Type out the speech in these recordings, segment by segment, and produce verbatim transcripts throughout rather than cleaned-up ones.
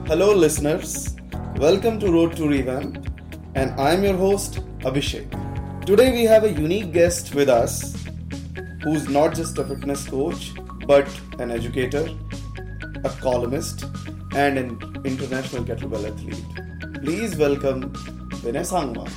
Hello listeners, welcome to Road to Revamp and I'm your host Abhishek. Today we have a unique guest with us who's not just a fitness coach but an educator, a columnist and an international kettlebell athlete. Please welcome Vinay Sangma.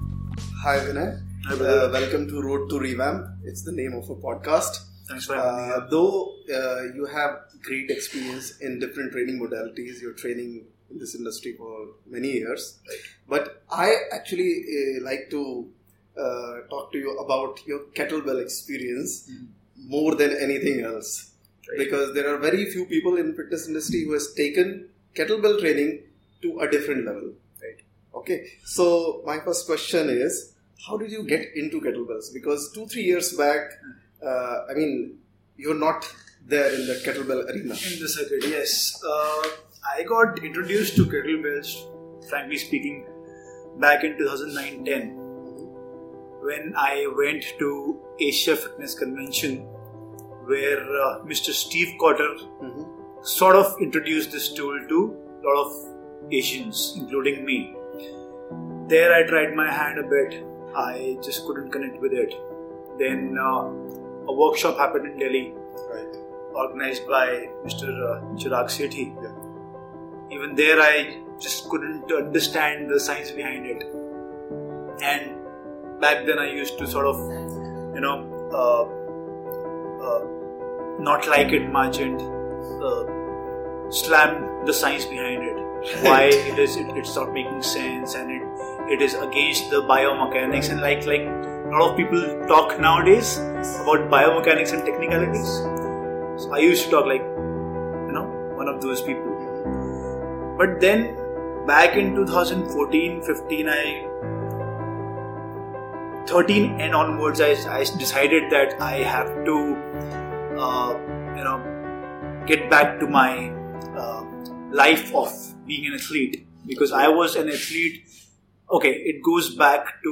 Hi Vinay, Hi, uh, welcome to Road to Revamp. It's the name of a podcast. Thanks for having me. Uh, though uh, you have great experience in different training modalities, you're training in this industry for many years. Right. But I actually uh, like to uh, talk to you about your kettlebell experience mm-hmm. more than anything else. Right. Because there are very few people in fitness industry who has taken kettlebell training to a different level. Right. Okay. So my first question is, how did you get into kettlebells? Because two, three years back, Uh, I mean, you're not there in the kettlebell arena. In the circuit, yes. Uh, I got introduced to kettlebells, frankly speaking, back in twenty oh nine ten when I went to Asia Fitness Convention where uh, Mister Steve Cotter mm-hmm. sort of introduced this tool to a lot of Asians, including me. There I tried my hand a bit. I just couldn't connect with it. Then uh, a workshop happened in Delhi, right. organized by Mister Uh, Chirag Sethi. Yeah. Even there, I just couldn't understand the science behind it. And back then, I used to sort of, you know, uh, uh, not like it much and uh, slam the science behind it. Why it is, it, it's not making sense, and it it is against the biomechanics, and like like. A lot of people talk nowadays about biomechanics and technicalities. So I used to talk like, you know, one of those people. But then, back in twenty fourteen, fifteen, I, thirteen and onwards, I, I decided that I have to, uh, you know, get back to my uh, life of being an athlete. Because I was an athlete, okay, it goes back to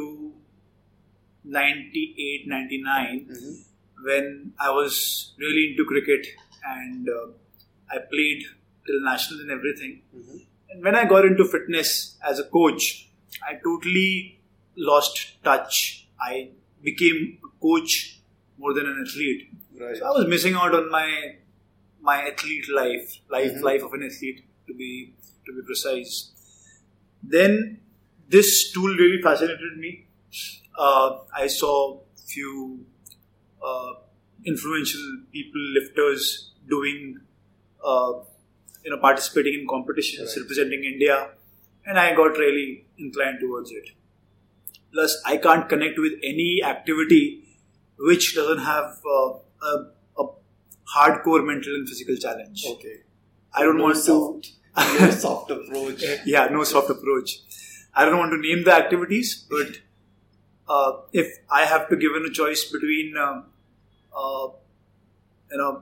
ninety-eight, ninety-nine mm-hmm. when I was really into cricket and uh, I played till national and everything. Mm-hmm. And when I got into fitness as a coach, I totally lost touch. I became a coach more than an athlete. Right. So I was missing out on my my athlete life, life mm-hmm. life of an athlete to be to be precise. Then this tool really fascinated me. Uh, I saw few uh, influential people, lifters, doing, uh, you know, participating in competitions, right. representing India, and I got really inclined towards it. Plus, I can't connect with any activity which doesn't have uh, a, a hardcore mental and physical challenge. Okay. I don't no want soft, to... no soft approach. Yeah, no soft approach. I don't want to name the activities, but... Uh, if I have to give in a choice between, uh, uh, you know,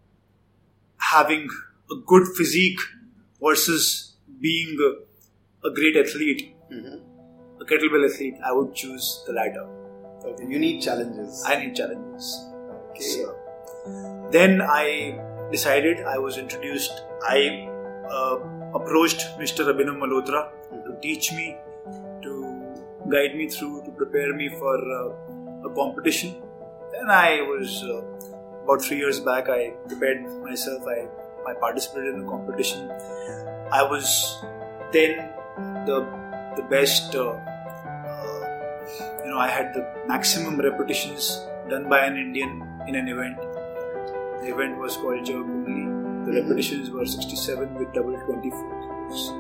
having a good physique versus being a, a great athlete, mm-hmm. a kettlebell athlete, I would choose the latter. Okay, you need challenges. I need challenges. Okay. So, then I decided, I was introduced, I uh, approached Mister Abhinav Malhotra mm-hmm. to teach me, guide me through, to prepare me for uh, a competition. Then I was, uh, about three years back, I prepared myself, I, I participated in a competition. I was then the the best, uh, uh, you know, I had the maximum repetitions done by an Indian in an event. The event was called Jerk Only. The mm-hmm. repetitions were sixty-seven with double twenty-four.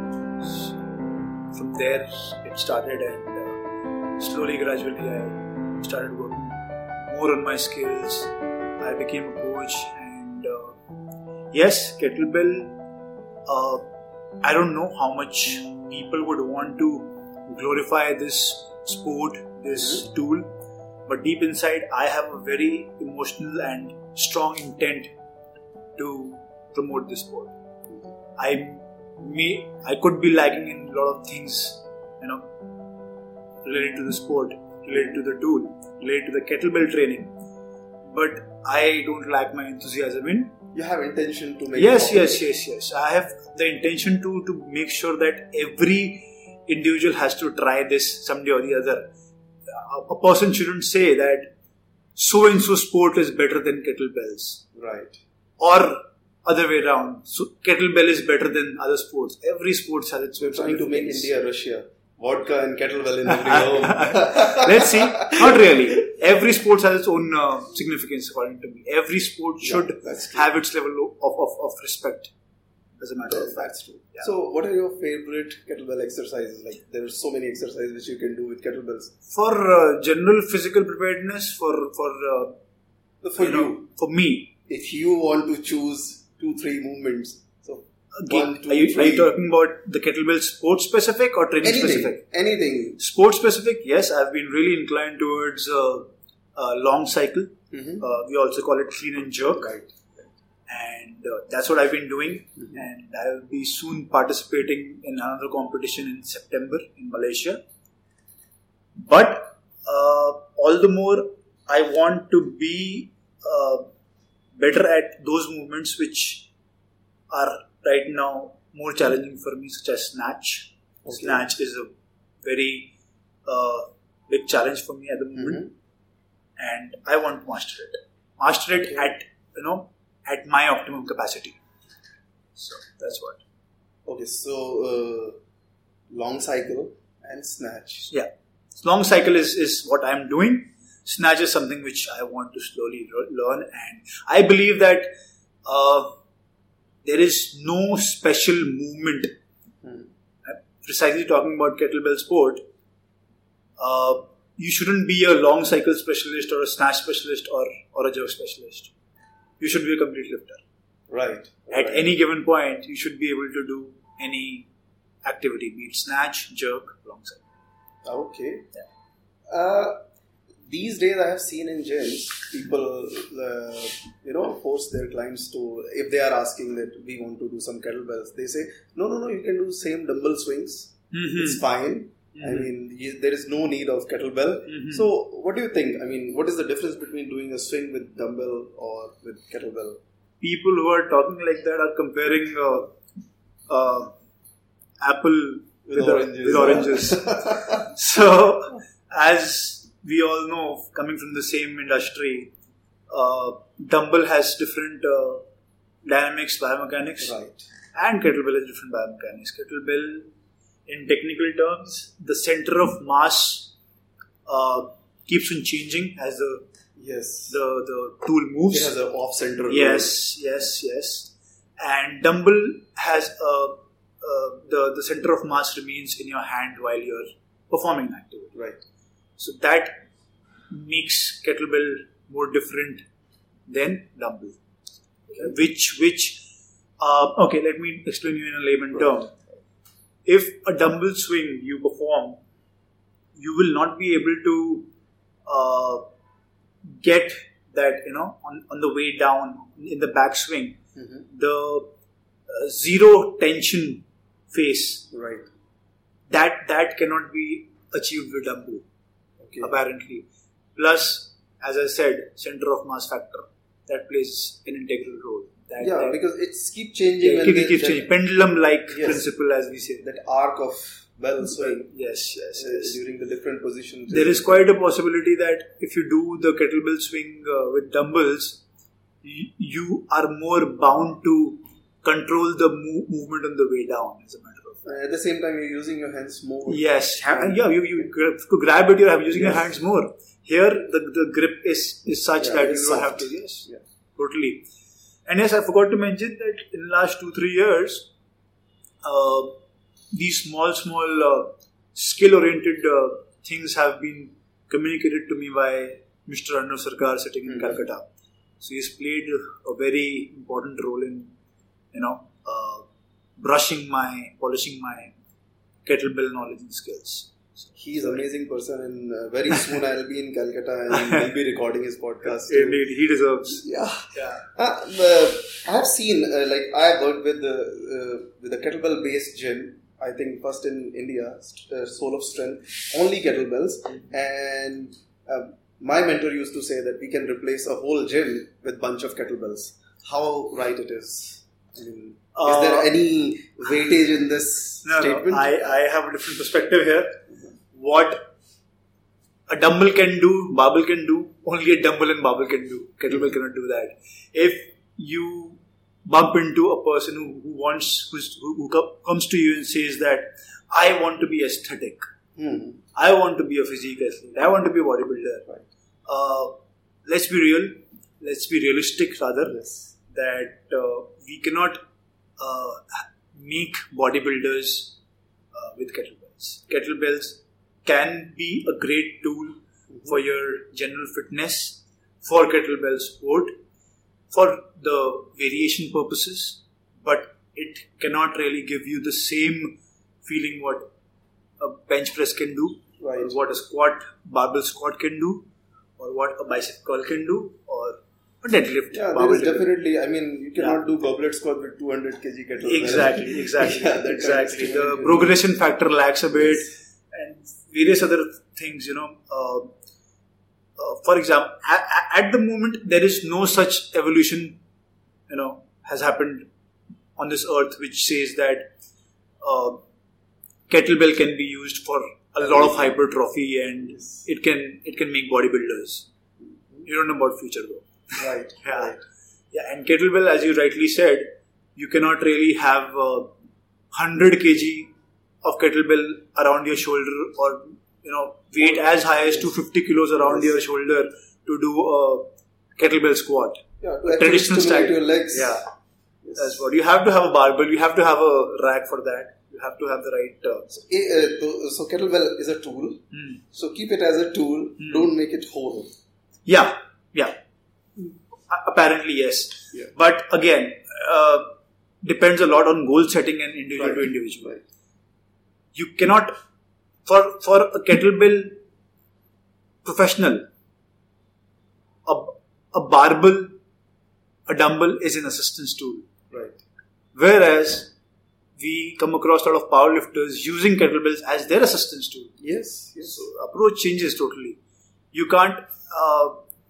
From there it started, and uh, slowly, gradually I started working more on my skills. I became a coach, and uh, yes, kettlebell, uh, I don't know how much people would want to glorify this sport, this mm-hmm. tool, but deep inside I have a very emotional and strong intent to promote this sport. I May I could be lagging in a lot of things, you know, related to the sport, related to the tool, related to the kettlebell training. But I don't lack my enthusiasm in you have intention to make yes, it yes, yes, yes. I have the intention to to make sure that every individual has to try this someday or the other. A, a person shouldn't say that so and so sport is better than kettlebells, Right. or other way around. So kettlebell is better than other sports. Every sport has its We're own trying to make significance. India Russia. Vodka and kettlebell in every home. Let's see. Not really. Every sport has its own uh, significance, according to me. Every sport Yeah, should that's true. have its level of, of, of respect, as a matter of Yes, fact. that's true. Yeah. So, what are your favorite kettlebell exercises? Like, there are so many exercises which you can do with kettlebells. For uh, general physical preparedness, for for uh, For you you, know, for me, if you want to choose two, three movements, so okay, one, two, are, you, are three, you talking about the kettlebell sport specific or training anything, specific? anything. Sport specific, yes. I've been really inclined towards uh, uh, long cycle. Mm-hmm. Uh, we also call it clean and jerk. Right. And uh, that's what I've been doing. Mm-hmm. And I'll be soon participating in another competition in September in Malaysia. But uh, all the more, I want to be uh, better at those movements which are right now more challenging for me, such as snatch. Okay. Snatch is a very uh, big challenge for me at the moment, Mm-hmm. and I want to master it. Master it Okay. at you know at my optimum capacity. So that's what. Okay, so uh, long cycle and snatch. Yeah, long cycle is is what I'm doing. Snatch is something which I want to slowly learn, and I believe that uh, there is no special movement. Hmm. Precisely talking about kettlebell sport, uh, you shouldn't be a long cycle specialist or a snatch specialist or, or a jerk specialist. You should be a complete lifter. Right. At right. any given point, you should be able to do any activity, be it snatch, jerk, long cycle. Okay. Yeah. Uh, these days, I have seen in gyms people, uh, you know, force their clients to, if they are asking that we want to do some kettlebells, they say, no, no, no, you can do same dumbbell swings. Mm-hmm. It's fine. I Mhm. mean, you, there is no need of kettlebell. Mhm. So, what do you think? I mean, what is the difference between doing a swing with dumbbell or with kettlebell? People who are talking like that are comparing uh, uh, apple With with, oranges. A, with oranges. So, as we all know, coming from the same industry, uh, dumbbell has different uh, dynamics, biomechanics, Right. and kettlebell has different biomechanics. Kettlebell, in technical terms, the center of mass uh, keeps on changing as the Yes. the, the tool moves. It has an off-center. Yes, yes, yes. And dumbbell has a, uh, the, the center of mass remains in your hand while you're performing an activity. Right. So that makes kettlebell more different than dumbbell. Which, which, uh, okay, let me explain you in a layman Right. term. If a dumbbell swing you perform, you will not be able to uh, get that, you know, on, on the way down in the backswing, Mm-hmm. the uh, zero tension phase, Right. that that cannot be achieved with dumbbell, Okay. apparently. Plus, as I said, center of mass factor, that plays an integral role. That, Yeah, that, because it's keep changing. yeah, and it then keeps that- changing. Pendulum-like Yes. principle, as we say. That arc of bell swing Yes, yes, uh, yes. during the different positions. There is quite a possibility that if you do the kettlebell swing uh, with dumbbells, y- you are more bound to control the mo- movement on the way down, as a matter of fact. Uh, at the same time, you're using your hands more. Yes, ha- yeah, you, you gra- to grab it, you're using your Yes. hands more. Here, the, the grip is, is such Yeah, that you it's don't soft. have to, yes, Yeah. totally. And yes, I forgot to mention that in the last two, three years, uh, these small, small uh, skill-oriented uh, things have been communicated to me by Mister Arnav Sarkar sitting in Mhm. Calcutta. So he's played a very important role in, you know, uh, brushing my, polishing my kettlebell knowledge and skills. He's an amazing person, and uh, very soon I'll be in Calcutta and we'll be recording his podcast. too. Indeed, he deserves. Yeah. Yeah. Uh, uh, I have seen, uh, like, I have worked with the uh, with a kettlebell based gym. I think first in India, uh, Soul of Strength, only kettlebells. And uh, my mentor used to say that we can replace a whole gym with bunch of kettlebells. how right it is? I mean, Uh, is there any weightage in this no, statement? No, I, I have a different perspective here. What a dumbbell can do, barbell can do, only a dumbbell and barbell can do. Kettlebell cannot do that. If you bump into a person who, who wants, who's, who, who co- comes to you and says that, I want to be aesthetic. Hmm. I want to be a physique athlete. I want to be a bodybuilder. Right. Uh, let's be real. Let's be realistic rather. Yes. That uh, we cannot uh, make bodybuilders uh, with kettlebells. Kettlebells can be a great tool mm-hmm. for your general fitness, for kettlebell sport, for the variation purposes, but it cannot really give you the same feeling what a bench press can do, right. or what a squat, barbell squat can do, or what a bicep curl can do, or a deadlift. Yeah, there is definitely, I mean, you cannot yeah. do goblet squat with two hundred kilograms kettlebell. Exactly, exactly, yeah, exactly. The progression factor lacks a bit, yes. and various other things, you know. Uh, uh, for example, at, at the moment, there is no such evolution, you know, has happened on this earth which says that uh, kettlebell can be used for a lot of hypertrophy and yes. it can it can make bodybuilders. You don't know about future though. Right. yeah. Right. Yeah. And kettlebell, as you rightly said, you cannot really have uh, one hundred kilograms of kettlebell around your shoulder, or you know, weight as high as two hundred fifty kilos around yes. your shoulder to do a kettlebell squat. Yeah, to traditional style. Your legs. Yeah. Yes. That's what you have to have a barbell. You have to have a rack for that. You have to have the right. Uh, so, uh, so kettlebell is a tool. Hmm. So keep it as a tool. Hmm. Don't make it whole. Yeah, yeah. Apparently, yes. Yeah. But again, uh, depends a lot on goal setting and individual right. to individual. Right. You cannot, for for a kettlebell professional, a, a barbell, a dumbbell is an assistance tool. Right. Whereas we come across a lot of powerlifters using kettlebells as their assistance tool. Yes. Yes. So approach changes totally. You can't uh,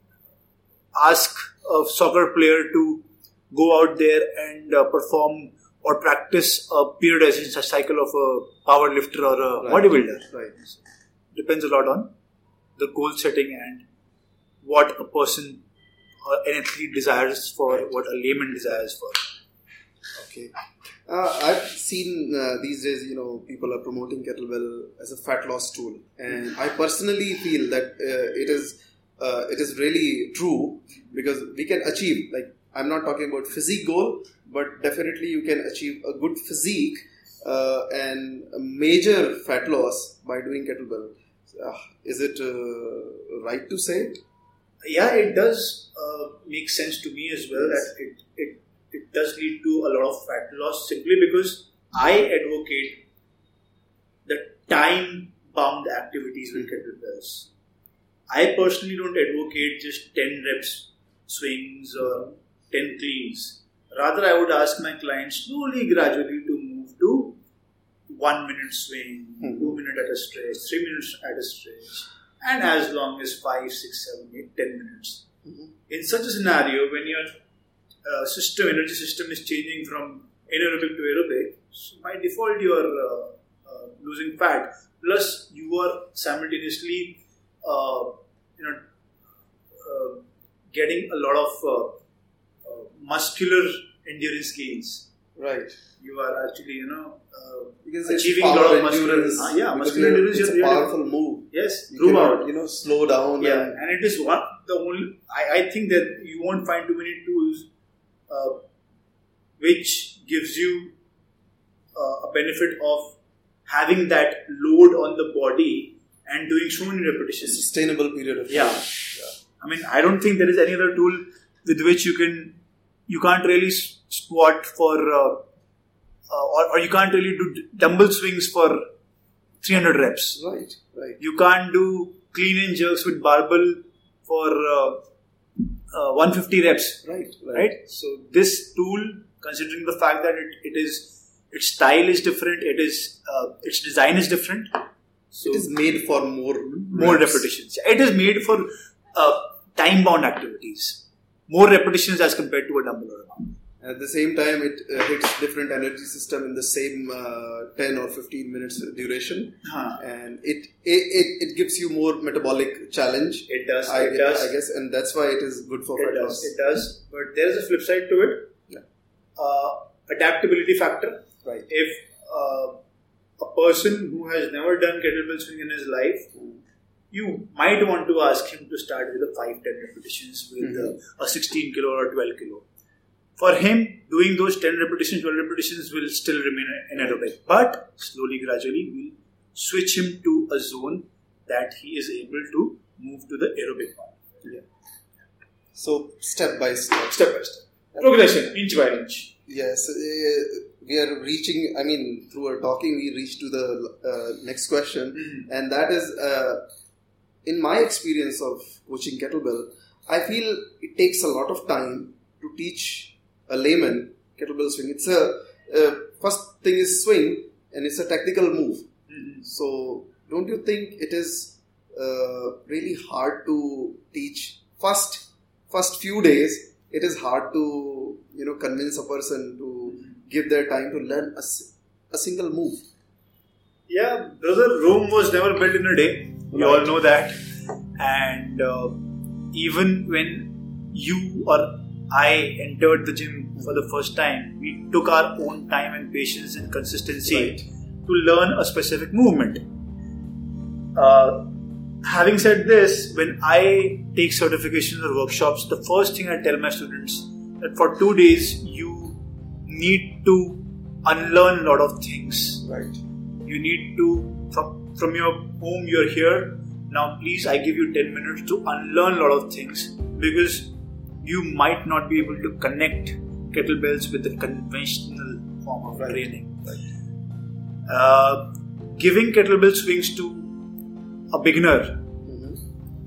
ask a soccer player to go out there and uh, perform or practice a periodization cycle of a power lifter or a right. bodybuilder. Right. Depends a lot on the goal setting and what a person or an athlete desires for, right. what a layman desires for. Okay. Uh, I've seen uh, these days, you know, people are promoting kettlebell as a fat loss tool, and I personally feel that uh, it is uh, it is really true, because we can achieve, like, I'm not talking about physique goal, but definitely you can achieve a good physique uh, and a major fat loss by doing kettlebell. Uh, is it uh, right to say? Yeah, it does uh, make sense to me as well, yes. that it, it it does lead to a lot of fat loss, simply because I advocate the time-bound activities with kettlebells. I personally don't advocate just ten reps swings or ten cleans. Rather, I would ask my clients slowly, gradually to move to one minute swing, mm-hmm. two minute at a stretch, three minutes at a stretch, and as long as five, six, seven, eight, ten minutes. Mm-hmm. In such a scenario, when your uh, system, energy system is changing from anaerobic to aerobic, so by default you are uh, uh, losing fat. Plus, you are simultaneously, uh, you know, uh, getting a lot of uh, uh, muscular endurance gains. Right. You are actually, you know, uh, because achieving a lot of muscular endurance. Uh, yeah, muscular endurance. It's a powerful move. Yes, you throughout. Cannot, you know, slow down. Yeah, and, and it is one the only. I, I think that you won't find too many tools uh, which gives you uh, a benefit of having that load on the body and doing so many repetitions. Sustainable period of time. Yeah. yeah. I mean, I don't think there is any other tool with which you can, you can't really squat for, uh, uh, or, or you can't really do dumbbell swings for three hundred reps. Right, right. You can't do clean and jerks with barbell for uh, uh, one hundred fifty reps. Right, right, right. So this tool, considering the fact that it, it is, its style is different, it is, uh, its design is different. So it is made for more more reps. repetitions. It is made for uh, time-bound activities. more repetitions as compared to a dumbbell or a bar. At the same time, it uh, hits different energy system in the same uh, ten or fifteen minutes duration, huh. and it, it it it gives you more metabolic challenge. It does. I, it does. I guess, and that's why it is good for it fat does. loss. It does. But there is a flip side to it. Yeah. Uh, adaptability factor. Right. If uh, a person who has never done kettlebell swing in his life, mm. you might want to ask him to start with a five to ten repetitions with mm-hmm. a, a sixteen kilo or twelve kilo. For him, doing those ten repetitions, twelve repetitions will still remain anaerobic. But slowly, gradually, we'll switch him to a zone that he is able to move to the aerobic one. Yeah. So, step by step. Step by step. Progression, inch by inch. Yes. Uh, we are reaching, I mean, through our talking, we reach to the uh, next question. Mm-hmm. And that is, uh, in my experience of coaching kettlebell, I feel it takes a lot of time to teach a layman kettlebell swing. It's a uh, first thing is swing, and it's a technical move. Mm-hmm. So don't you think it is uh, really hard to teach? First, first few days, it is hard to you know convince a person to mm-hmm. give their time to learn a, a single move. Yeah, brother, Rome was never built in a day. We right. all know that, and uh, even when you or I entered the gym for the first time, we took our own time and patience and consistency right. to learn a specific movement. Uh, having said this, when I take certifications or workshops, the first thing I tell my students that for two days you need to unlearn a lot of things. Right. You need to, from, from your home you're here, now please I give you ten minutes to unlearn a lot of things, because you might not be able to connect kettlebells with the conventional form of right. training. Right. Uh, giving kettlebell swings to a beginner mm-hmm.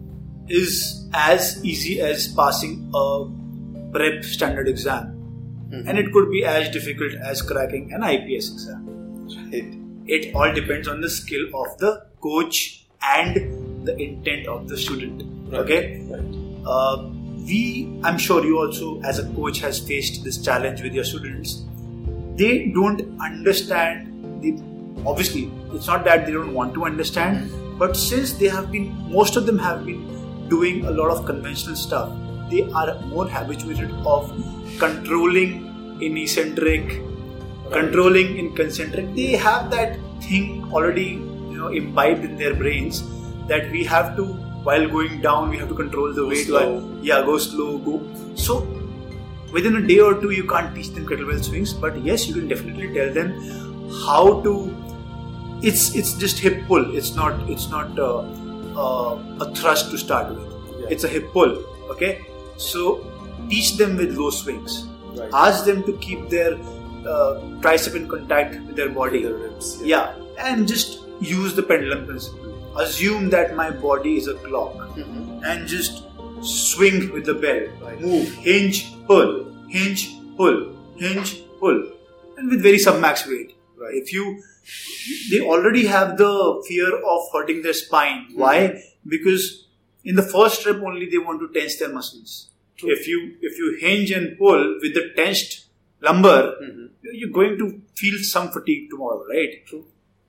is as easy as passing a prep standard exam. Mm-hmm. And it could be as difficult as cracking an I P S exam. Right. It all depends on the skill of the coach and the intent of the student. Right. Okay? Right. Uh, We, I'm sure you also as a coach has faced this challenge with your students. They don't understand the, obviously it's not that they don't want to understand, but since they have been, most of them have been doing a lot of conventional stuff, they are more habituated of controlling in eccentric, controlling in concentric. They have that thing already, you know, imbibed in their brains that we have to, while going down, we have to control the go weight. Slow. Yeah, go slow, go. So, within a day or two, you can't teach them kettlebell swings, but yes, you can definitely tell them how to. It's it's just hip pull. It's not it's not uh, uh, a thrust to start with. Yeah. It's a hip pull. Okay, so teach them with low swings. Right. Ask them to keep their uh, tricep in contact with their body. Their ribs. Yeah. yeah, and just use the pendulum principle. Assume that my body is a clock mm-hmm. and just swing with the bell. Right. Move, hinge, pull, hinge, pull, hinge, pull, and with very submax weight. Right. If you, they already have the fear of hurting their spine. Mm-hmm. Why? Because in the first rep only they want to tense their muscles. True. If you if you hinge and pull with the tensed lumbar, mm-hmm. you're going to feel some fatigue tomorrow, right? True.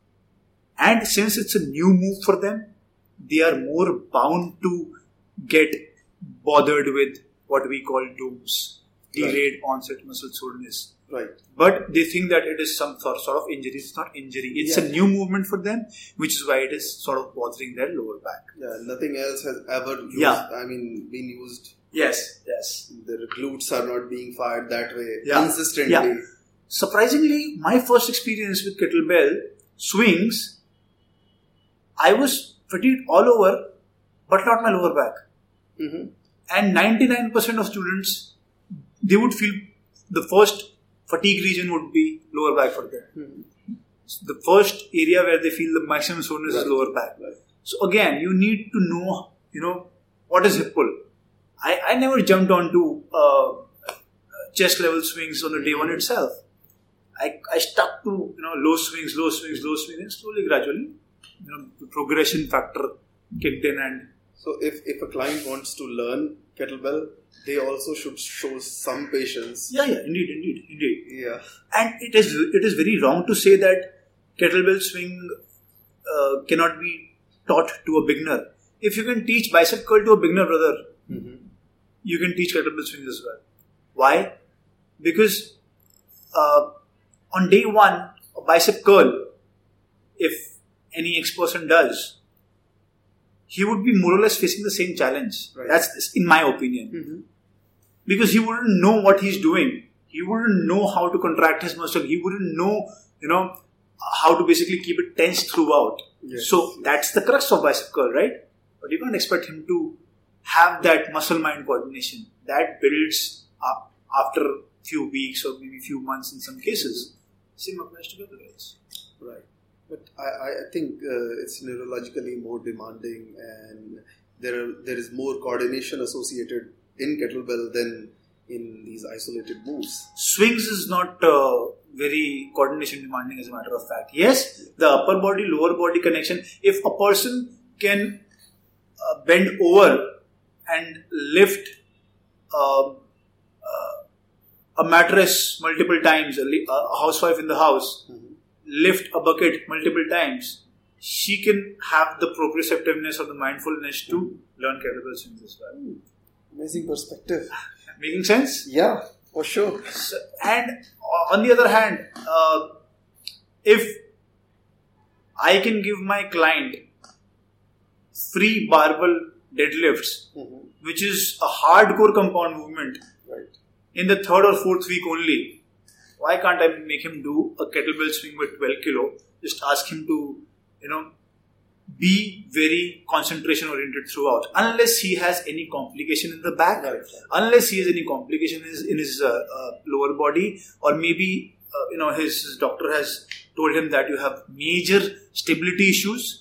And since it's a new move for them, they are more bound to get bothered with what we call DOMS, delayed right. onset muscle soreness. Right. But they think that it is some sort of injury. It's not injury. It's yeah. a new movement for them, which is why it is sort of bothering their lower back. Yeah, nothing else has ever used, yeah. I mean, been used. Yes, yes. Their glutes are not being fired that way yeah. consistently. Yeah. Surprisingly, my first experience with kettlebell swings, I was fatigued all over, but not my lower back. Mm-hmm. And ninety-nine percent of students, they would feel the first fatigue region would be lower back for them. Mm-hmm. So the first area where they feel the maximum soreness right. is lower back. Right. So again, you need to know, you know, what is hip pull. I, I never jumped onto uh, chest level swings on the day one itself. I, I stuck to, you know, low swings, low swings, low swings, and slowly, gradually, you know, the progression factor kicked in. And so if, if a client wants to learn kettlebell, they also should show some patience. Yeah, yeah, indeed, indeed, indeed. Yeah. And it is it is very wrong to say that kettlebell swing uh, cannot be taught to a beginner. If you can teach bicep curl to a beginner, brother, mm-hmm. you can teach kettlebell swings as well. Why? Because uh, on day one, a bicep curl, if any ex-person does, he would be more or less facing the same challenge. Right. That's in my opinion. Mm-hmm. Because he wouldn't know what he's doing. He wouldn't know how to contract his muscle. He wouldn't know, you know, how to basically keep it tense throughout. Yes. So that's the crux of bicep curl, right? But you can't expect him to have that muscle-mind coordination. That builds up after a few weeks or maybe few months in some cases. Same applies to other guys. Right. But I, I think uh, it's neurologically more demanding, and there are, there is more coordination associated in kettlebell than in these isolated moves. Swings is not uh, very coordination demanding, as a matter of fact. Yes, the upper body, lower body connection. If a person can uh, bend over and lift uh, uh, a mattress multiple times, a, a housewife in the house, mm-hmm. lift a bucket multiple times, she can have the proprioceptiveness or the mindfulness to learn kettlebell swings as well. Mm. Amazing perspective. Making sense? Yeah, for sure. So, and on the other hand, uh, if I can give my client free barbell deadlifts, mm-hmm. which is a hardcore compound movement, right. in the third or fourth week only, why can't I make him do a kettlebell swing with twelve kilo? Just ask him to, you know, be very concentration oriented throughout. Unless he has any complication in the back, right. unless he has any complication in his, in his uh, uh, lower body, or maybe uh, you know his, his doctor has told him that you have major stability issues.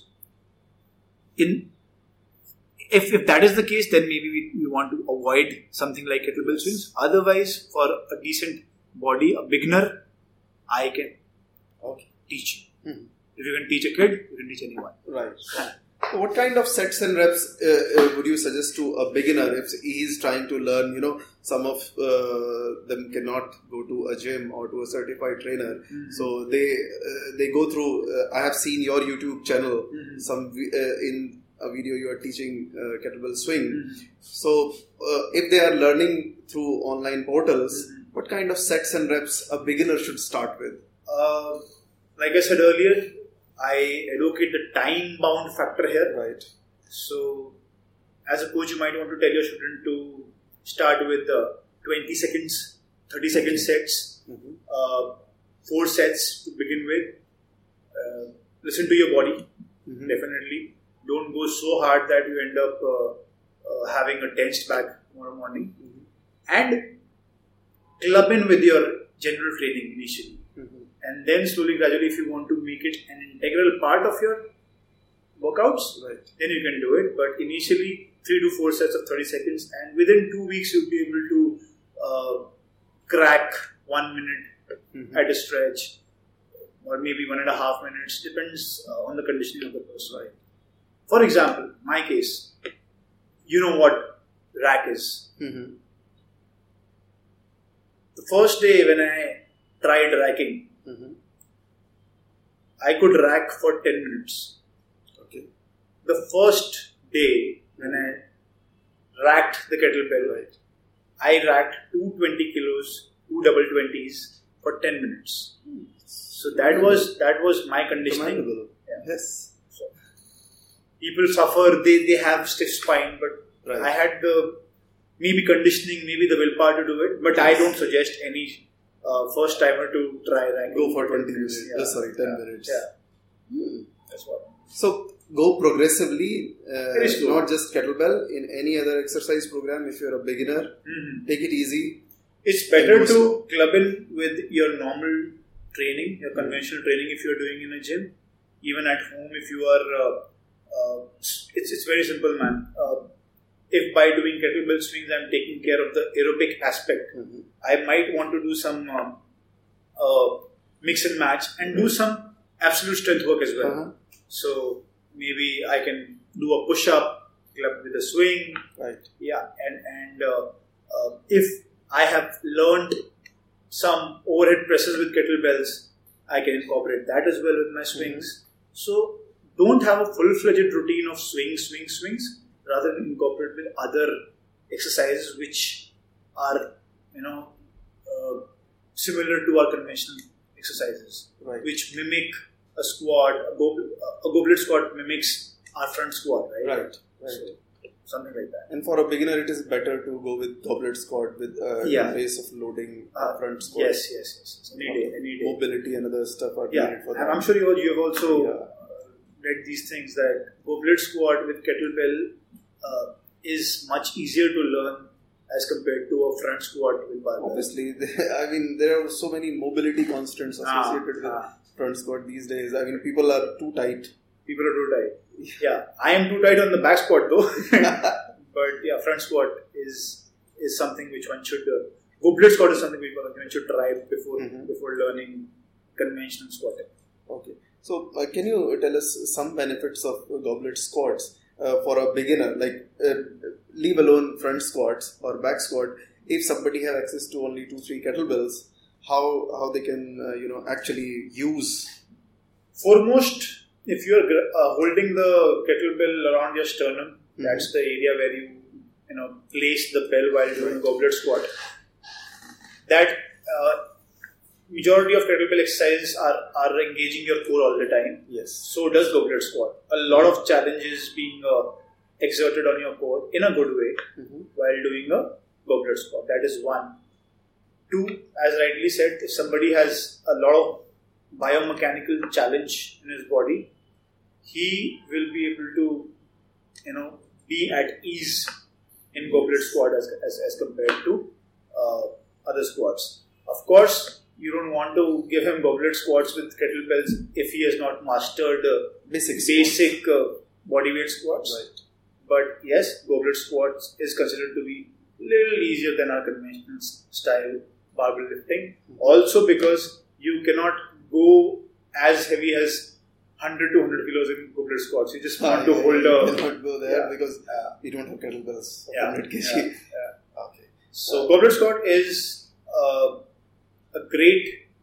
In if if that is the case, then maybe we, we want to avoid something like kettlebell swings. Otherwise, for a decent body, a beginner, I can okay. teach. Mm-hmm. If you can teach a kid, you can teach anyone. Right. What kind of sets and reps uh, uh, would you suggest to a beginner if he is trying to learn? You know, some of uh, them cannot go to a gym or to a certified trainer, mm-hmm. so they uh, they go through. Uh, I have seen your YouTube channel. Mm-hmm. Some uh, in a video you are teaching uh, kettlebell swing. Mm-hmm. So uh, if they are learning through online portals, mm-hmm. what kind of sets and reps a beginner should start with? Uh, like I said earlier, I advocate the time-bound factor here. Right. So, as a coach, you might want to tell your student to start with uh, twenty seconds, thirty second okay. sets, mm-hmm. uh, four sets to begin with. Uh, listen to your body, mm-hmm. definitely. Don't go so hard that you end up uh, uh, having a tensed back tomorrow morning. Mm-hmm. And club in with your general training initially. And then slowly, gradually, if you want to make it an integral part of your workouts, right. then you can do it. But initially, three to four sets of thirty seconds, and within two weeks, you'll be able to uh, crack one minute mm-hmm. at a stretch, or maybe one and a half minutes. Depends uh, on the conditioning of the person. Right. For example, my case, you know what rack is. Mm-hmm. The first day when I tried racking, mm-hmm. I could rack for ten minutes. Okay. The first day when I racked the kettlebell, right. I racked two hundred twenty kilos, two double twenties for ten minutes. Hmm. So that was that was my conditioning. Yeah. Yes. So people suffer; they they have stiff spine, but right. I had the maybe conditioning, maybe the willpower to do it. But yes. I don't suggest any. Uh, first timer to try ranking. Go for twenty minutes. Yeah. Oh, sorry, ten yeah. minutes. Yeah. Hmm. That's what. So go progressively, uh, not just kettlebell. In any other exercise program, if you're a beginner, mm-hmm. take it easy. It's better to club in with your normal training, your conventional mm-hmm. training if you're doing in a gym. Even at home, if you are, uh, uh, it's it's very simple, man. Uh, If by doing kettlebell swings, I'm taking care of the aerobic aspect, mm-hmm. I might want to do some um, uh, mix and match and do some absolute strength work as well. Uh-huh. So maybe I can do a push-up club with a swing. Right. Yeah, and and uh, uh, if I have learned some overhead presses with kettlebells, I can incorporate that as well with my swings. Mm-hmm. So don't have a full-fledged routine of swing, swing, swings. Rather than incorporate with other exercises which are, you know, uh, similar to our conventional exercises, right. which mimic a squat. A, go- a goblet squat mimics our front squat, right? Right. Right. So, something like that. And for a beginner, it is better to go with goblet squat with uh, Yeah. the base of loading uh, front squat. Yes, yes, yes. yes. Any day, any day. Mobility and other stuff are Yeah, needed for and that. I'm sure you you have also Yeah. uh, read these things that goblet squat with kettlebell uh, is much easier to learn as compared to a front squat with barbell. Obviously, I mean, there are so many mobility constants associated Ah, with ah. front squat these days. I mean, people are too tight. People are too tight. Yeah, I am too tight on the back squat though. But yeah, front squat is is something which one should. Uh, goblet squat is something which one should try before Mm-hmm. before learning conventional squatting. Okay. So, uh, can you tell us some benefits of uh, goblet squats uh, for a beginner? Like, uh, leave alone front squats or back squat. If somebody has access to only two, three kettlebells, how how they can uh, you know actually use? Foremost, if you are uh, holding the kettlebell around your sternum, mm-hmm. that's the area where you you know place the bell while doing goblet squat. That uh, majority of kettlebell exercises are, are engaging your core all the time. Yes. So does goblet squat. A lot of challenges being uh, exerted on your core in a good way mm-hmm. while doing a goblet squat. That is one. Two, as rightly said, if somebody has a lot of biomechanical challenge in his body, he will be able to, you know, be at ease in goblet squat as, as, as compared to uh, other squats. Of course, you don't want to give him goblet squats with kettlebells if he has not mastered uh, basic basic uh, bodyweight squats. Right. But yes, goblet squats is considered to be a little easier than our conventional style barbell lifting. Mm-hmm. Also because you cannot go as heavy as one hundred to one hundred kilos in goblet squats. You just want ah, to yeah, hold you a... cannot go there yeah, because yeah. we don't have kettlebells of Yeah, one hundred kilograms. yeah, yeah. Okay. So goblet squat is uh, a great,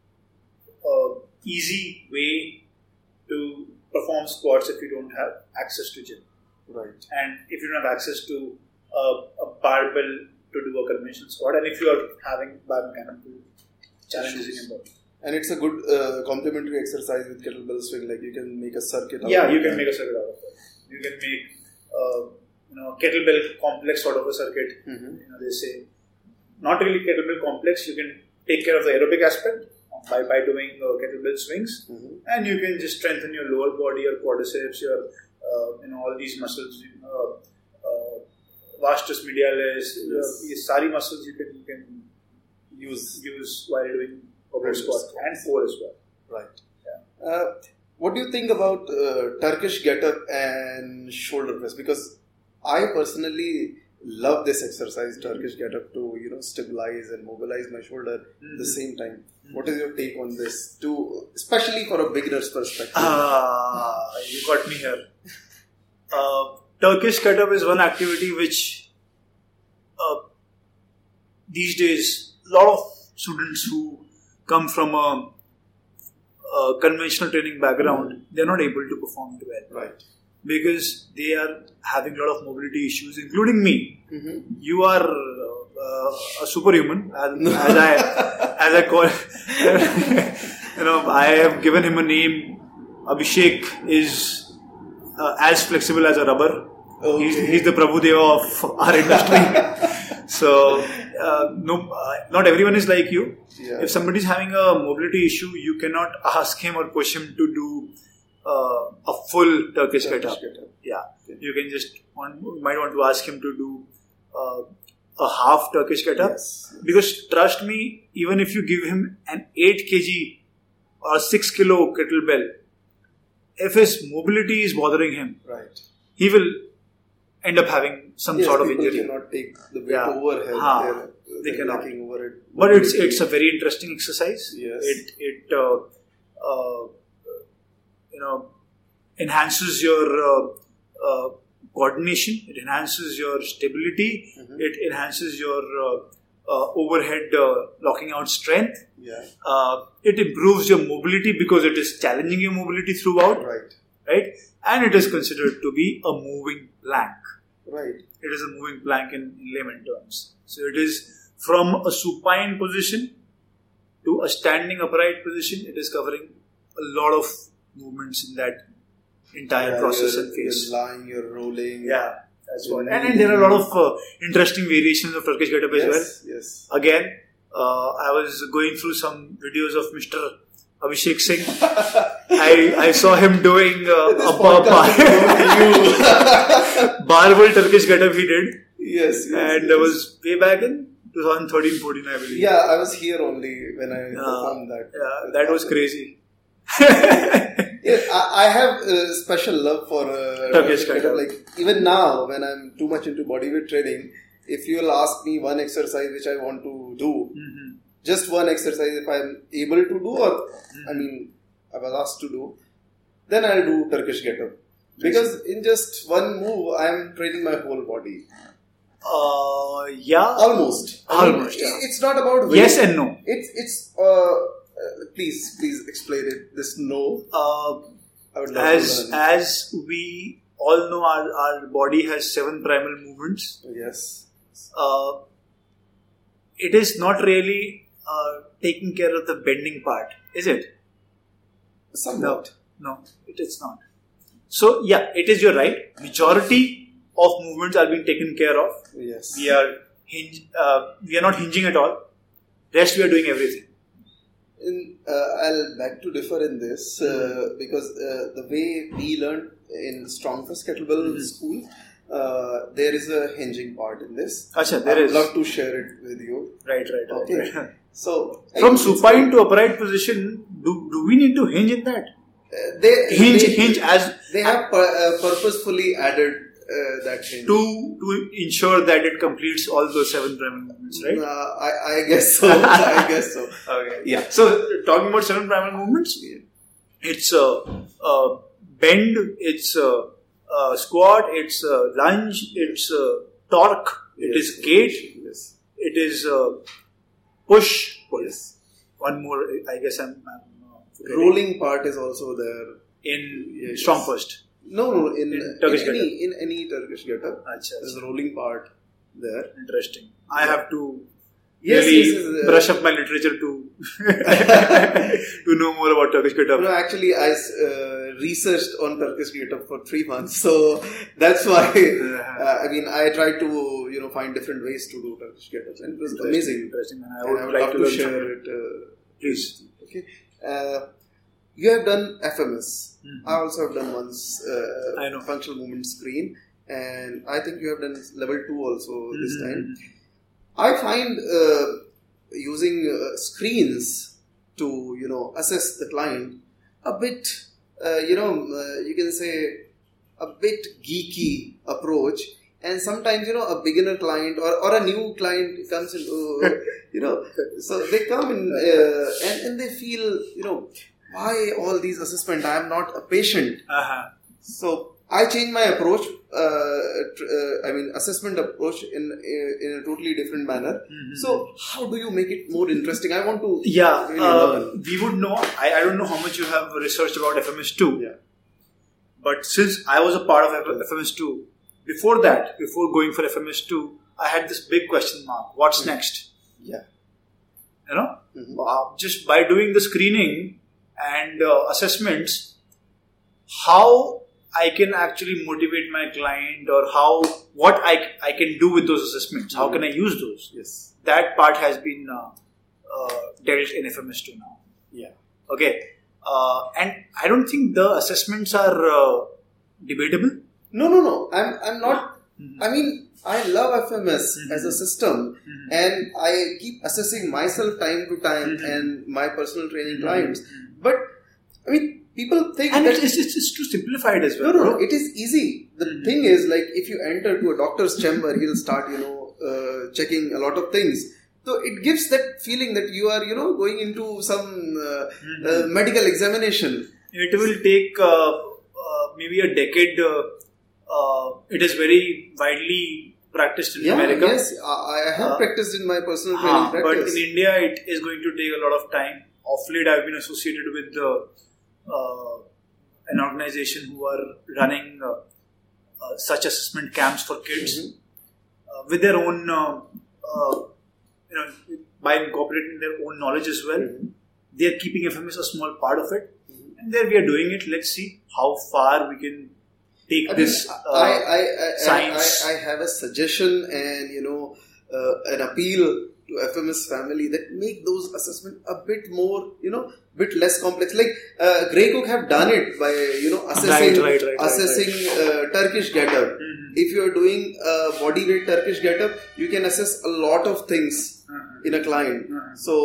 uh, easy way to perform squats if you don't have access to gym. Right. And if you don't have access to uh, a barbell to do a conventional squat, and if you are having biomechanical challenges in your body. And it's a good uh, complementary exercise with kettlebell swing. Like you can make a circuit out Yeah, of you it. can make a circuit out of it. You can make uh, you know kettlebell complex sort of a circuit. Mm-hmm. You know, they say not really kettlebell complex. You can take care of the aerobic aspect by, by doing uh, kettlebell swings, mm-hmm. and you can just strengthen your lower body, your quadriceps, your uh, you know all these muscles, uh, uh, vastus medialis, Yes. uh, these sari muscles you can you can Use. use while doing goblet squat and core as well. Right. Yeah. Uh, what do you think about uh, Turkish get-up and shoulder press? Because I personally love this exercise, Turkish get-up, to you know stabilize and mobilize my shoulder mm-hmm. at the same time. Mm-hmm. What is your take on this? To especially for a beginner's perspective. Ah, you got me here. Uh, Turkish get-up is one activity which uh, these days a lot of students who come from a, a conventional training background, they're not able to perform it well. Right. Because they are having a lot of mobility issues, including me. Mm-hmm. You are uh, a superhuman, as, as I as I call. You know, I have given him a name. Abhishek is uh, as flexible as a rubber. Okay. He's, he's the Prabhudeva of our industry. So, uh, no, uh, not everyone is like you. Yeah. If somebody is having a mobility issue, you cannot ask him or push him to do uh, a full Turkish, Turkish get-up. get-up. Yeah, Okay. you can just want, you might want to ask him to do uh, a half Turkish get-up. Yes. Because trust me, even if you give him an eight kilograms or six kilo kettlebell, if his mobility is bothering him, Right. he will end up having some Yes, sort of people injury. cannot take the weight Yeah. overhead. Ha. They're, They they're cannot. lacking over it. But it's it's a very interesting exercise. Yes. It it uh, uh, you know enhances your uh, uh, coordination, it enhances your stability, Mhm. it enhances your uh, uh, overhead uh, locking out strength. Yeah. Uh, it improves your mobility because it is challenging your mobility throughout, Right. right? And it is considered to be a moving plank. Right. It is a moving plank in, in layman terms. So it is from a supine position to a standing upright position. It is covering a lot of movements in that entire Yeah, process you're, and phase. You're lying, you're rolling. Yeah, that's what. You're And, and there are a lot of uh, interesting variations of Turkish get-up as well. Yes. Yes. Again, uh, I was going through some videos of Mister Abhishek Singh. I, I saw him doing uh, This a podcast is about you. barbell Turkish get-up he did. Yes. yes And yes. that was way back in twenty thirteen fourteen, I believe. Yeah, I was here only when I performed that. Yeah, that was crazy. Yeah, I, I have a special love for uh, Turkish get-up. get-up. Like even now, when I'm too much into bodyweight training, if you'll ask me one exercise which I want to do, Mm-hmm. just one exercise, if I'm able to do, or I mean, I was asked to do, then I'll do Turkish get-up. Because in just one move, I'm training my whole body. Uh, yeah. Almost. I mean, Almost, yeah. It's not about weight. Yes and no. It's it's. Uh, uh, please please explain it. This no. Uh, I would love as to learn. as we all know, our, our body has seven primal movements. Yes. Uh, it is not really uh, taking care of the bending part, is it? Somewhat. No, it is not. So yeah, it is. You're right. Majority of movements are being taken care of. Yes. We are hinge. Uh, we are not hinging at all. Rest, we are doing everything. In, uh, I'll beg to differ in this uh, because uh, the way we learned in Strong First Kettlebell Mm-hmm. School, uh, there is a hinging part in this. Acha, there I'd is. love to share it with you. Right, right, right. Okay. right. So From I think it's supine good. to upright position, do do we need to hinge in that? Uh, they Hinge, they, hinge as They have pur- uh, purposefully added uh, that hinge. to to ensure that it completes all those seven primal movements, right? Uh, I, I guess so. I guess so. Okay. Yeah. So talking about seven primal movements, it's a uh, uh, bend, it's a uh, uh, squat, it's a uh, lunge, it's a uh, torque, it Yes, is gate, Yes. it is uh, push. Yes. One more, I guess I'm, I'm uh, forgetting. Rolling part is also there. in Yes. strong first. No, no, in, In in, Turkish any get-up. in any Turkish get-up, Achha, there's a rolling part there. interesting. I have to Yes, really yes, yes, uh, brush up my literature to to know more about Turkish get-up. No, actually, I uh, researched on Turkish get-up for three months, so that's why. Uh, I mean, I tried to you know find different ways to do Turkish get-ups, and it was amazing. Interesting. And I And would, I would like love to, to learn share from you. it. Uh, Please. Okay. Uh, you have done F M S. Mhm. I also have done once uh, I know. functional movement screen, and I think you have done level two also this Mhm. time. I find uh, using uh, screens to you know assess the client a bit, uh, you know, uh, you can say a bit geeky approach. And sometimes, you know, a beginner client or, or a new client comes into, you know, so they come in uh, and, and they feel, you know, why all these assessment? I am not a patient. Uh-huh. So I change my approach, uh, tr- uh, I mean, assessment approach in, in a totally different manner. Mhm. So how do you make it more interesting? I want to Yeah, really uh, learn. we would know. I, I don't know how much you have researched about F M S two. Yeah. But since I was a part of F M S two, before that, before going for F M S two, I had this big question mark. What's Mm-hmm. next? Yeah. You know, Mhm. uh, just by doing the screening and uh, assessments, how I can actually motivate my client, or how what I, I can do with those assessments. How can I use those? Yes. That part has been uh, uh, dealt in F M S two now. Yeah. Okay, uh, and I don't think the assessments are uh, debatable. No, no, no. I'm, I'm not. Mhm. I mean, I love F M S Mhm. as a system, Mhm. and I keep assessing myself time to time Mhm. and my personal training Mhm. clients. But I mean, people think And that it's, it's, it's too simplified as well. no, no, no. bro. It is easy. The Mhm. thing is, like, if you enter to a doctor's chamber, he'll start, you know, uh, checking a lot of things. So it gives that feeling that you are, you know, going into some uh, Mhm. uh, medical examination. It will take uh, uh, maybe a decade uh, uh, it is very widely practiced in yeah, America. Yes, I I have Uh, practiced in my personal training uh, practice. but in India, it is going to take a lot of time. Of late, I've been associated with the, uh, an organization who are running uh, uh, such assessment camps for kids Mhm. uh, with their own, uh, uh, you know, by incorporating their own knowledge as well. Mhm. They are keeping F M S a small part of it, Mhm. and there we are doing it. Let's see how far we can take I this. mean, Uh, I, I, I, science. I, I have a suggestion and you know uh, an appeal to F M S family that make those assessment a bit more, you know, bit less complex. Like uh, Grey Cook have done it by you know assessing Right, right, right, right, assessing right. Uh, Turkish getup. Mhm. If you are doing a body weight Turkish getup, you can assess a lot of things Mhm. in a client. Mhm. So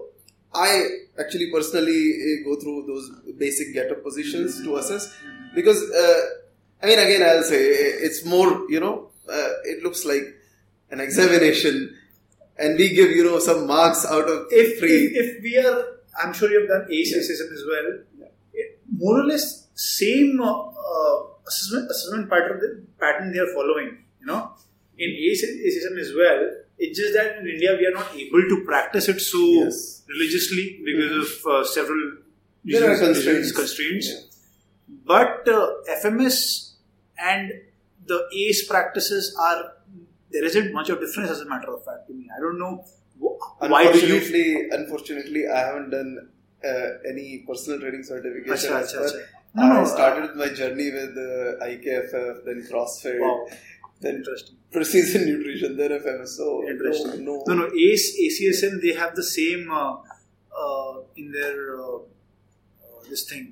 I actually personally uh, go through those basic getup positions to assess because. Uh, I mean, again, I'll say it's more, you know, uh, it looks like an examination and we give, you know, some marks out of if, free. if if we are, I'm sure you have done A C E system as well. It, more or less same uh, uh, assessment assessment pattern pattern they are following. You know, in A C E system as well. It's just that in India we are not able to practice it so Yes. religiously because Mm-hmm. of uh, several There are reasons- constraints. reasons, constraints. Yeah. But uh, F M S and the A C E practices are, there isn't much of difference as a matter of fact to me. I don't know wh- why do you. Unfortunately, unfortunately, I haven't done uh, any personal training certification. Achha, as achha, per. achha. No, I no, started my journey with uh, I K F F, then CrossFit, Wow. then Interesting. Precision Nutrition, then F M S. So, Interesting. no, No, no, A C E, A C S M, they have the same uh, uh, in their uh, uh, this thing.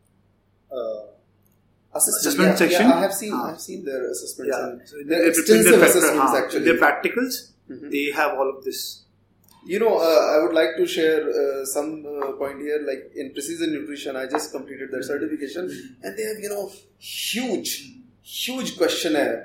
Uh, Assessment, Assessment yeah, section? Yeah, I have seen, Ah. I have seen their assessments. yeah, And so they're they- they- extensive their factor- assessments ah, actually. Their practicals, Mhm. they have all of this. You know, uh, I would like to share uh, some uh, point here. Like in Precision Nutrition, I just completed that certification, and they have you know huge, huge questionnaire,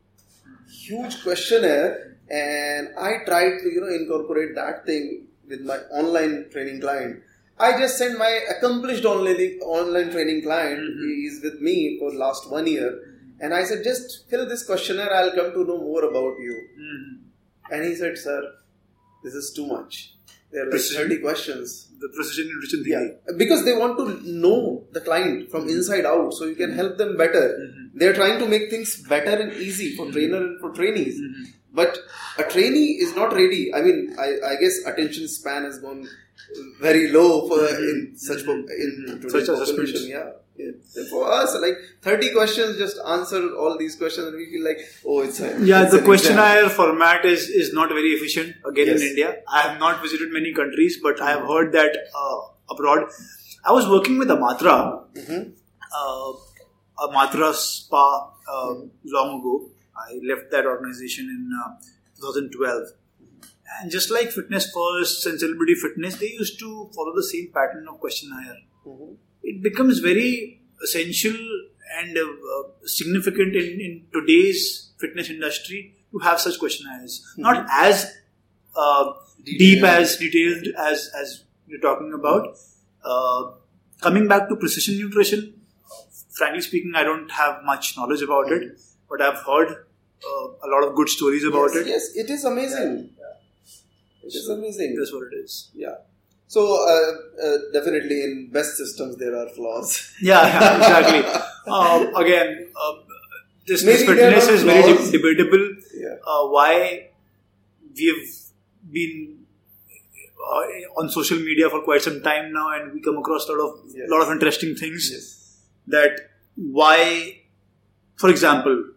huge questionnaire, and I tried to you know incorporate that thing with my online training client. I just sent my accomplished online online training client. Mhm. He is with me for last one year, and I said, just fill this questionnaire. I'll come to know more about you. Mhm. And he said, sir, this is too much. There are like Precision. thirty questions. The precision nutrition theory. Yeah, because they want to know the client from inside out, so you can help them better. Mhm. They're trying to make things better and easy for trainer and for trainees. Mhm. But a trainee is not ready. I mean, I, I guess attention span has gone very low for in such po- in Mhm. today's Such population. assessments. Yeah. Yeah. For us, like thirty questions, just answer all these questions, and we feel like, oh, it's a Yeah, it's the an questionnaire format is, is not very efficient again Yes. in India. I have not visited many countries, but I have heard that uh, abroad. I was working with Amatra, exam. Mhm. uh, Amatra Spa uh, long ago. I left that organization in uh, twenty twelve. And just like Fitness First and Celebrity Fitness, they used to follow the same pattern of questionnaire. Mhm. It becomes very essential and uh, uh, significant in, in today's fitness industry to have such questionnaires. Not as uh, deep Detailed. as detailed as, as you're talking about. Uh, coming back to precision nutrition, frankly speaking, I don't have much knowledge about it, but I've heard uh, a lot of good stories about yes, it. yes, it is amazing. It is amazing. That's what it is. Yeah. So uh, uh, definitely in best systems there are flaws. Yeah, yeah, exactly. um, again, uh, this, this Maybe there fitness are is very flaws. de- debatable. Yeah. Uh, why we've been uh, on social media for quite some time now, and we come across a lot of Yes. lot of interesting things. Yes. That why, for example,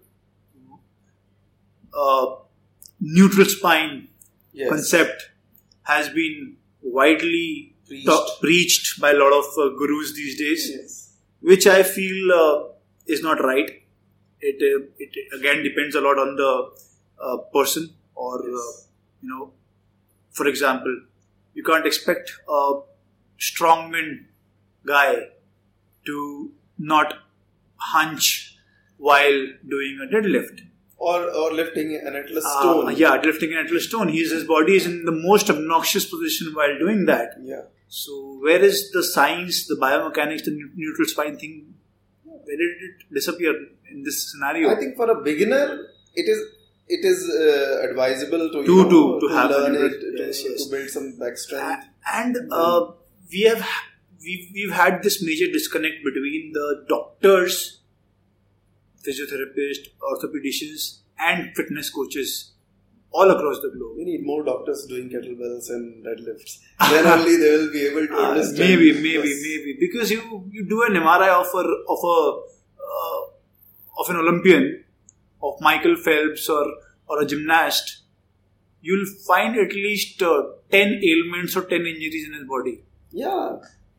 uh, neutral spine Yes. concept has been widely Preached. ta- preached by a lot of uh, gurus these days, Yes. which I feel uh, is not right. It uh, it again depends a lot on the uh, person, or uh, you know, for example, you can't expect a strongman guy to not hunch while doing a deadlift. Or or lifting an atlas Uh, stone. yeah, lifting an atlas stone. He's, his body is in the most obnoxious position while doing that. Yeah. So, where is the science, the biomechanics, the nu- neutral spine thing? where did it disappear in this scenario? I think for a beginner, it is it is uh, advisable to, you to, know, to, to, to have learn a it, little bit, yes, to, yes. to build some back strength. And uh, we have we've, we've had this major disconnect between the doctors, physiotherapists, orthopedicians, and fitness coaches all across the globe. We need more doctors doing kettlebells and deadlifts. Then only they will be able to Uh, understand. maybe, maybe, Yes. maybe because you, you do an M R I of a of a uh, of an Olympian, of Michael Phelps or or a gymnast, you'll find at least uh, ten ailments or ten injuries in his body. Yeah.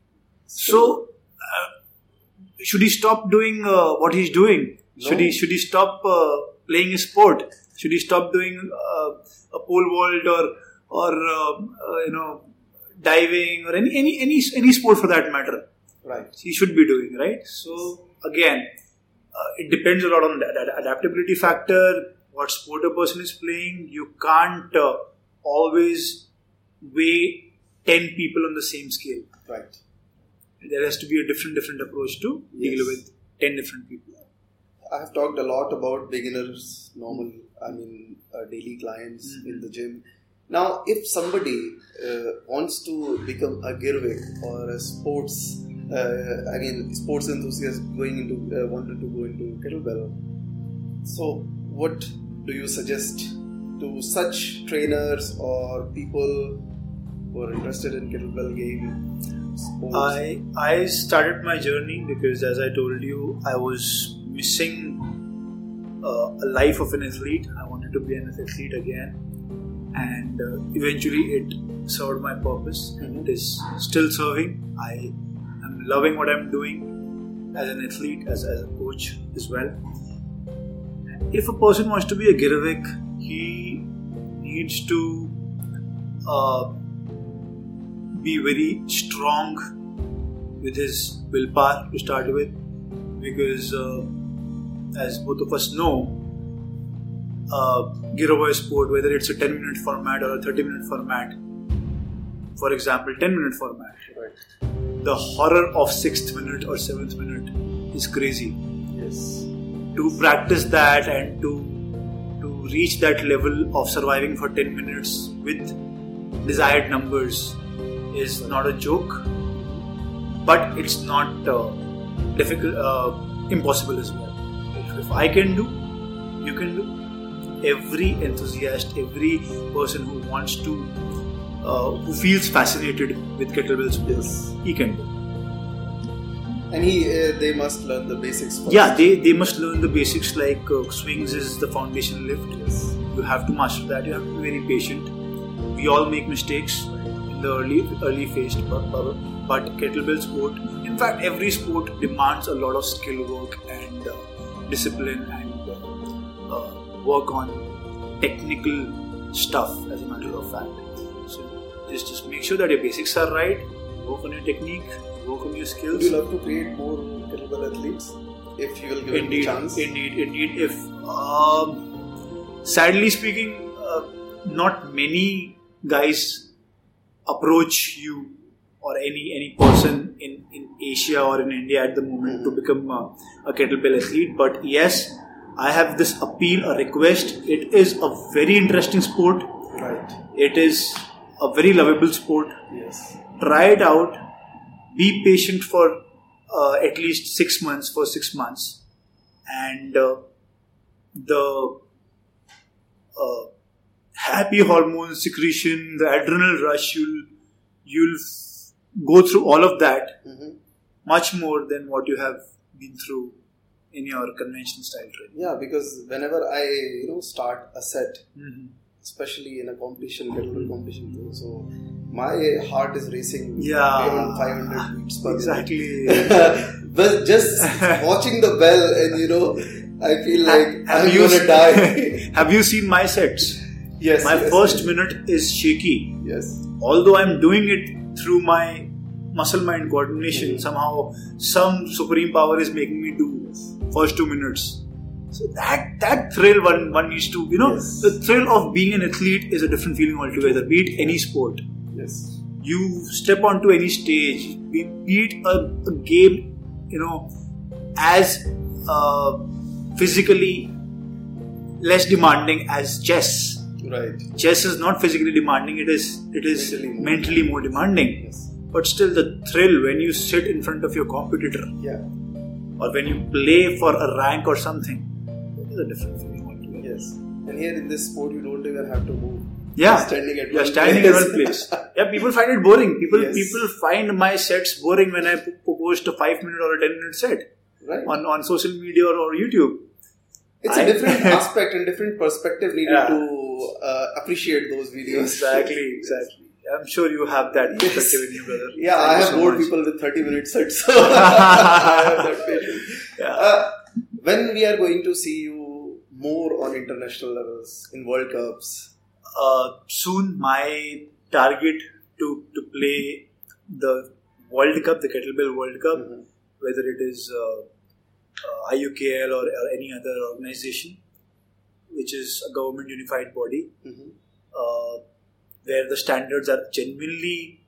So, uh, should he stop doing uh, what he's doing? No. Should he should he stop uh, playing his sport? Should he stop doing uh, a pole vault or or uh, uh, you know diving or any any any any sport for that matter? Right. He should be doing, right? So again, uh, it depends a lot on that, that adaptability factor. What sport a person is playing. You can't uh, always weigh ten people on the same scale. Right. There has to be a different different approach to Yes. deal with ten different people. I have talked a lot about beginners, normal, I mean, uh, daily clients Mm-hmm. in the gym. Now, if somebody uh, wants to become a Girvik or a sports, uh, I mean, sports enthusiast going into, uh, wanted to go into kettlebell, so what do you suggest to such trainers or people who are interested in kettlebell game? Sports? I I started my journey because, as I told you, I was missing uh, a life of an athlete. I wanted to be an athlete again, and uh, eventually it served my purpose, and it is still serving. I am loving what I'm doing as an athlete, as, as a coach as well. If a person wants to be a Girvik, he needs to uh, be very strong with his willpower to start with, because uh, as both of us know, uh, Giroboy sport, whether it's a ten minute format or a thirty minute format, for example ten minute format, Right. the horror of sixth minute or seventh minute is crazy. Yes. To practice that and to to reach that level of surviving for ten minutes with desired numbers is not a joke, but it's not uh, difficult, uh, impossible as well. If, if I can do, you can do. Every enthusiast, every person who wants to, uh, who feels fascinated with kettlebell sports, he can do. And he, uh, they must learn the basics first. Yeah, they, they must learn the basics, like uh, swings is the foundation lift. Yes. You have to master that. You have to be very patient. We all make mistakes in the early early phase, but, but kettlebell sport, in fact, every sport demands a lot of skill work and uh, discipline and uh, uh, work on technical stuff. As a matter of fact, so just just make sure that your basics are right. Work on your technique. Work on your skills. Would you love to create more kettlebell athletes if you will give Indeed, it a chance? indeed, indeed. If um, sadly speaking, uh, not many guys approach you or any any person in, in Asia or in India at the moment to become a, a kettlebell athlete. But yes, I have this appeal, a request. It is a very interesting sport. Right. It is a very lovable sport. Yes. Try it out. Be patient for uh, at least six months, for six months. And uh, the uh, happy hormone secretion, the adrenal rush, you'll, you'll f- go through all of that Mm-hmm. much more than what you have been through in your conventional style training. Yeah, because whenever I, you know, start a set, Mm-hmm. especially in a competition, kettlebell competition too, so my heart is racing Yeah. beyond five hundred beats per Exactly. minute. But just watching the bell and, you know, I feel like Have I'm you gonna s- die. Have you seen my sets? Yes. My yes, first yes. minute is shaky. Yes. Although I'm doing it through my muscle mind coordination, Mm-hmm. somehow some supreme power is making me do first two minutes. So that that thrill one one needs to, you know, Yes. the thrill of being an athlete is a different feeling altogether. Be it any sport, Yes. you step onto any stage, be, be it a, a game, you know, as uh, physically less demanding as chess. Right. Chess is not physically demanding, it is it is Mentally more. mentally more demanding. Yes. But still, the thrill when you sit in front of your competitor, Yeah. or when you play for a rank or something, it is a different feeling altogether. Yes. And here in this sport, you don't even have to move. Yeah, You're standing at you're one standing place. at one place. Yeah, people find it boring. People Yes. people find my sets boring when I p- post a five minute or a ten minute set Right. on, on social media or, or YouTube. It's I- a different aspect and different perspective needed Yeah. to uh, appreciate those videos. Exactly, exactly. I'm sure you have that perspective in you, brother. Yeah, Thank I you have so bored much. people with thirty minute sets, so I have that patience. Yeah. Uh, when we are going to see you more on international levels in World Cups? Uh, soon, my target to to play the World Cup, the Kettlebell World Cup, Mhm. whether it is uh, uh, I U K L or, or any other organization, which is a government unified body, Mhm. uh, where the standards are genuinely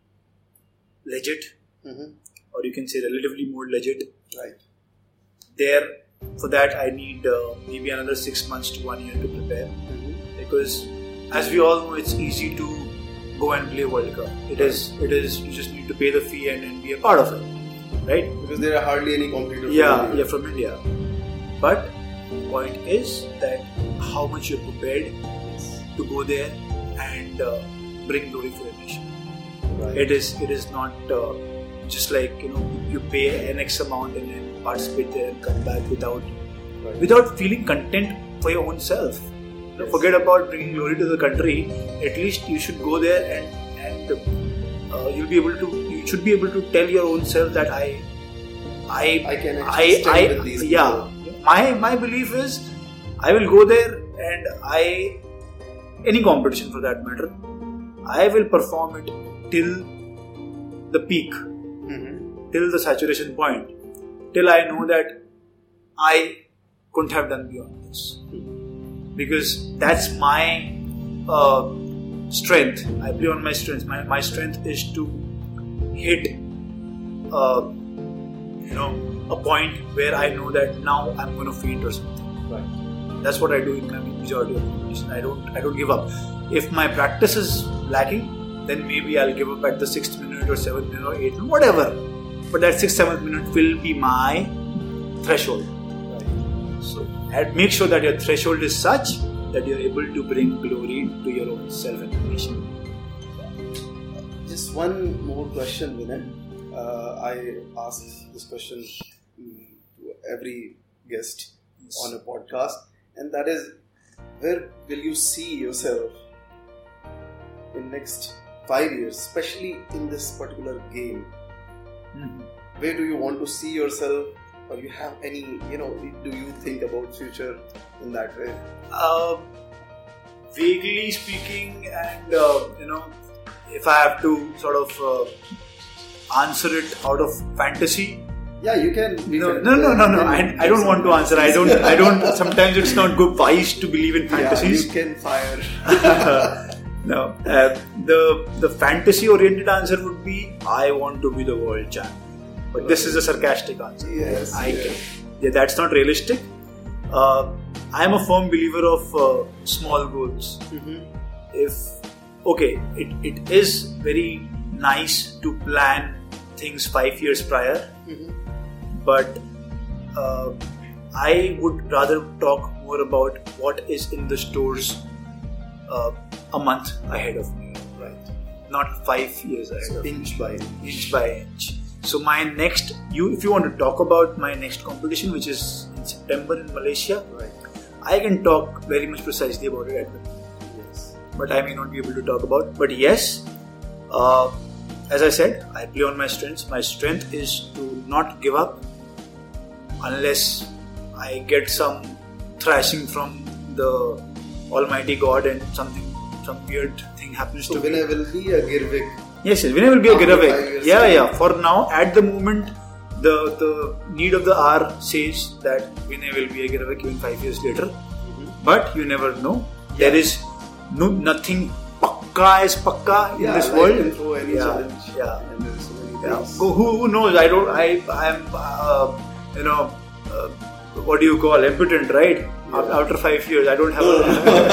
legit, Mhm. or you can say relatively more legit. Right. There, for that, I need uh, maybe another six months to one year to prepare. Mhm. Because as we all know, it's easy to go and play World Cup. It is, it is. You just need to pay the fee and, and be a part of it, right? Because there are hardly any competitors. Yeah, from yeah, India. from India. But point is that how much you're prepared to go there and uh, bring glory for your nation. Right. It is, it is not uh, just like you know you pay an X amount and then participate there and come back without Right. without feeling content for your own self. You know, Yes. forget about bringing glory to the country. At least you should go there and and uh, you'll be able to. You should be able to tell your own self that I, I, I can I, actually stand I with these yeah. people. My my belief is, I will go there and I, any competition for that matter, I will perform it till the peak, Mhm. till the saturation point, till I know that I couldn't have done beyond this. Because that's my uh, strength. I play on my strengths. My, my strength is to hit, uh, you know, a point where I know that now I'm going to faint or something. Right. That's what I do in my majority of competition. I don't, I don't give up. If my practice is lacking, then maybe I'll give up at the sixth minute or seventh minute or eighth minute, whatever. But that sixth, seventh minute will be my threshold. Right. So, and make sure that your threshold is such that you're able to bring glory to your own self and nation. Just one more question, Vinay. Uh, I ask this question mm, to every guest Yes. on a podcast, and that is, where will you see yourself in next five years, especially in this particular game? Mm-hmm. Where do you want to see yourself, or you have any, you know, do you think about future in that way? Uh, vaguely speaking, and uh, you know, if I have to sort of uh, answer it out of fantasy, Yeah, you can. you no, can- no, no, no, no. you I, can I don't want to answer. I don't. I don't. Sometimes it's not good wise to believe in fantasies. Yeah, you can fire. No, uh, the the fantasy oriented answer would be I want to be the world champion. But this is a sarcastic answer. Yes, I yes. yeah, that's not realistic. Uh, I am a firm believer of uh, small goals. Mhm. If okay, it, it is very nice to plan things five years prior, Mhm. but uh, I would rather talk more about what is in the stores uh, a month ahead of me, Right. not five years ahead So of me, inch by inch. inch by inch. So my next, you if you want to talk about my next competition, which is in September in Malaysia, Right. I can talk very much precisely about it at the moment, Yes. but I may not be able to talk about. But yes, uh, as I said, I play on my strengths. My strength is to not give up unless I get some thrashing from the Almighty God and something, some weird thing happens So to me. Vinay will be a Girvik. Yes, yes, Vinay will be a After giveaway. five years, Yeah, yeah. yeah. For now, at the moment, the the need of the hour says that Vinay will be a giveaway even five years later. But you never know. There is no nothing pakka is pakka in Yeah, this life world. can throw any yeah, challenge. yeah. And there are so many Yeah. things. So who, who knows? I don't. I I am. Uh, you know. uh, what do you call, impotent, right? Yeah. After five years, I don't have. A,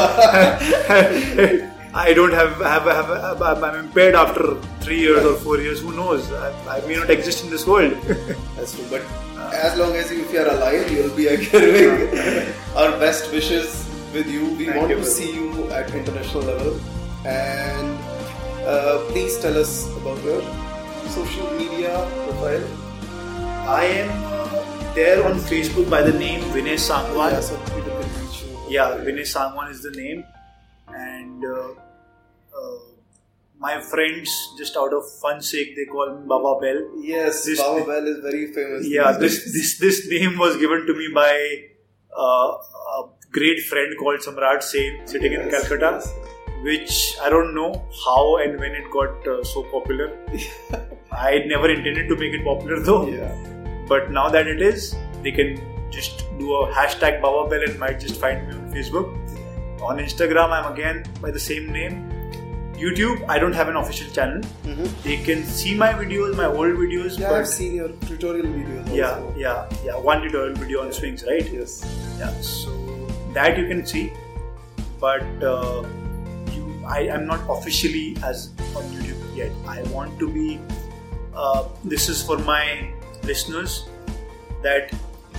I don't have, have, have, have. I'm impaired after three years or four years. Who knows? I, I may not exist in this world. That's true. But uh, as long as you, if you are alive, you'll be giving our best wishes with you. We want you, to see you at international level. And uh, please tell us about your social media profile. I am uh, there on Facebook by the name Vinay Sangwan. Yeah, so people can reach you. Yeah, Vinay Sangwan is the name. And uh, uh, my friends, just out of fun sake, they call me Baba Bell. Yes, this, Baba Bell is very famous. Yeah, this, this this name was given to me by uh, a great friend called Samrat Sen, sitting yes, in Calcutta. Yes. Which I don't know how and when it got uh, so popular. I never intended to make it popular though. Yeah. But now that it is, they can just do a hashtag Baba Bell and might just find me on Facebook. On Instagram, I'm again by the same name. YouTube, I don't have an official channel. Mm-hmm. They can see my videos, my old videos. Yeah, but I've seen your tutorial videos. Yeah, also. yeah, yeah. One tutorial video on swings, right? Yes. Yeah. So that you can see, but. Uh, I am not officially as on YouTube yet. I want to be, uh, this is for my listeners, that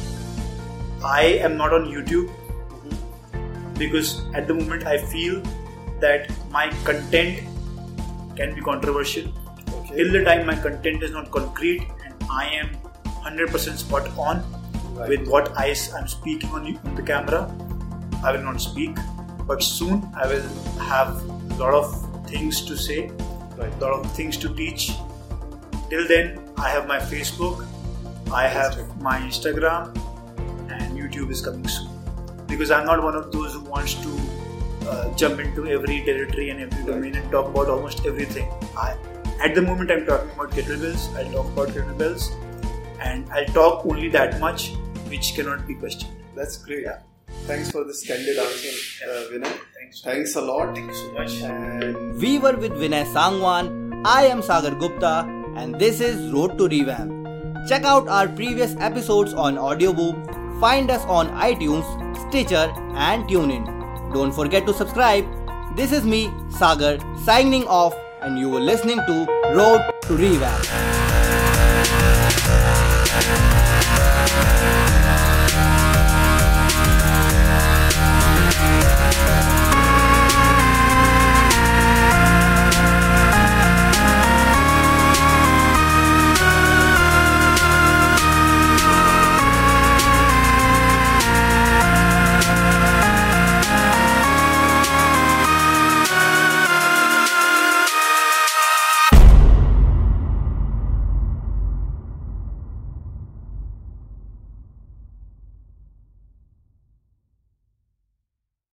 I am not on YouTube because at the moment I feel that my content can be controversial. Okay. Till the time my content is not concrete and I am one hundred percent spot on right. with what I am speaking on, on the camera, I will not speak. But soon I will have a lot of things to say, right. a lot of things to teach. Till then, I have my Facebook, I have my Instagram, and YouTube is coming soon. Because I'm not one of those who wants to uh, jump into every territory and every domain and talk about almost everything. I, at the moment, I'm talking about kettlebells. I'll talk about kettlebells, and I'll talk only that much, which cannot be questioned. That's great. Yeah. Thanks for this candid answer, uh, Vinay. Thanks. Thanks a lot. Thank you so much. And we were with Vinay Sangwan. I am Sagar Gupta, and this is Road to Revamp. Check out our previous episodes on Audioboom. Find us on iTunes, Stitcher, and TuneIn. Don't forget to subscribe. This is me, Sagar, signing off, and you were listening to Road to Revamp.